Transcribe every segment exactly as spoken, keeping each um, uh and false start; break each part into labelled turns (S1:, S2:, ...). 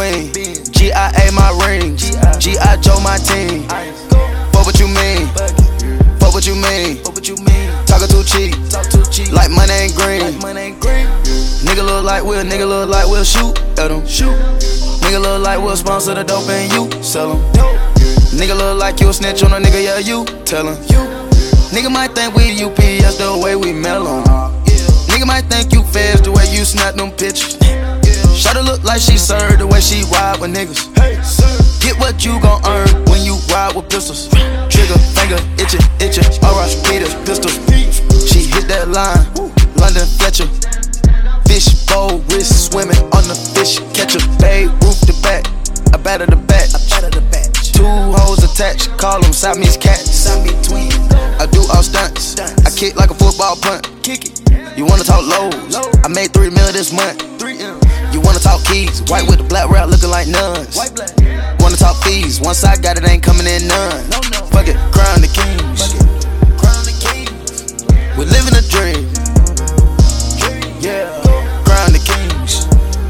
S1: mean? G I A my rings, G I Joe my team. Fuck what you mean? Fuck what you mean? Talkin' too cheap, like money ain't green. Nigga look like Will, nigga look like Will shoot at him. Nigga look like Will sponsor the dope and you sell him. Nigga look like you a snitch on a nigga, yeah you tell him. Nigga might think we U P S the way we mail him. Nigga might think you feds the way you snap them pictures. Shawty look like she served the way she ride with niggas. Get what you gon' earn when you ride with pistols. Trigger, finger, itchin', itchin', alright, Peters, pistols. She hit that line, London Fletcher. Fish bowl, wrist swimming on the fish catcher. Bay, roof the back, I batter the back. Two hoes attached, call them Siamese cats. I do all stunts, I kick like a football punt. You wanna talk lows, I made three mil this month. You wanna talk keys, white with the black wrap looking like nuns. Wanna talk fees, once I got it ain't coming in none. Fuck it, crown the kings. We're living a dream. Yeah, crown the kings.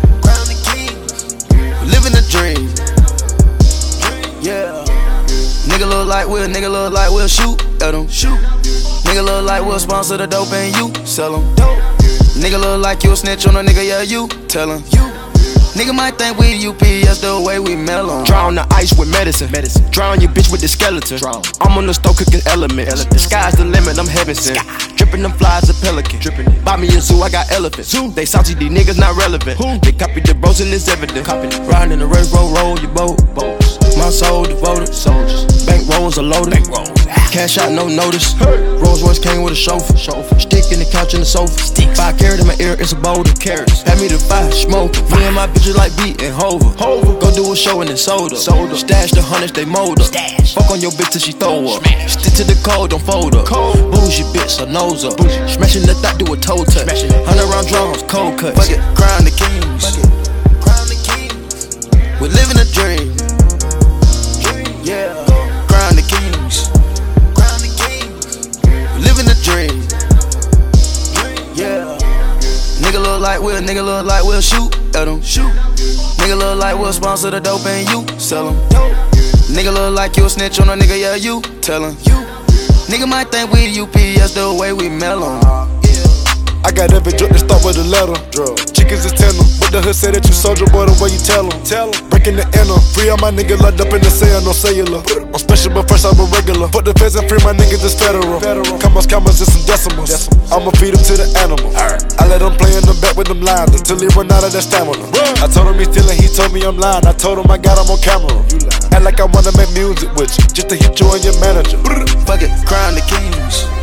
S1: We're living a dream. Yeah. Nigga look like Will, nigga look like Will shoot at him. Nigga look like Will sponsor the dope and you sell him. Nigga look like you a snitch on a nigga, yeah you tell him. Nigga might think we U P S the way we mail him.
S2: Drown the ice with medicine. medicine. Drown your bitch with the skeleton. Drown. I'm on the stove cooking elements. Element. The sky's the limit, I'm heaven sent. Drippin' them flies a pelican. Drippin' Buy me a zoo, I got elephants. Zoo. They salty, these niggas not relevant. Who? They copied the bros and it's evident. Copied. Riding in the red road, roll your boat. Boats. My soul devoted. Soldiers. Bank rolls are loaded. Bank rolls. Cash out, no notice. Hey. Rolls Royce came with a chauffeur. chauffeur. Stick in the couch and the sofa. Sticks. Five carrot in my ear, it's a boulder. Carrots. Hand me the five, smoke. Me and my bitches like beat and Hover. Hover. Go do a show and it's soda. soda. Stash the hundreds, they mold up. Stash. Fuck on your bitch till she throw up. Smash. Stick to the code, don't fold up. Cold. Bougie bitch, her nose up. Bougie. Smashing the thought, do a toe touch. Hundred round drums, cold cuts.
S1: Fuck it, crown the kings. Crown the kings. We're living a dream. Yeah, crown the kings. Crown the kings. We're living a dream. Yeah. Nigga look like Will, nigga look like Will shoot at him. Shoot. Nigga look like Will sponsor the dope and you sell him. Nigga look like you a snitch on a nigga, yeah you tell him. Nigga might think we U P S the way we mail him.
S3: I got every drug to start with a letter. Drug. Chickens is tender, but the hood say that you soldier boy the way you tell them. Tell them. Breaking the inner, free all my niggas locked up in the cell, no cellular. I'm special but first I'm a regular. Fuck the feds and free my niggas is federal. federal. Commas, commas, and some decimals. decimals. I'ma feed them to the animals. Right. I let them play in the back with them lines until he run out of that stamina. Run. I told him he stealing, he told me I'm lying. I told him I got him on camera. You lying. Act like I wanna make music with you, just to hit you and your manager.
S1: Fuck it, crown the kings.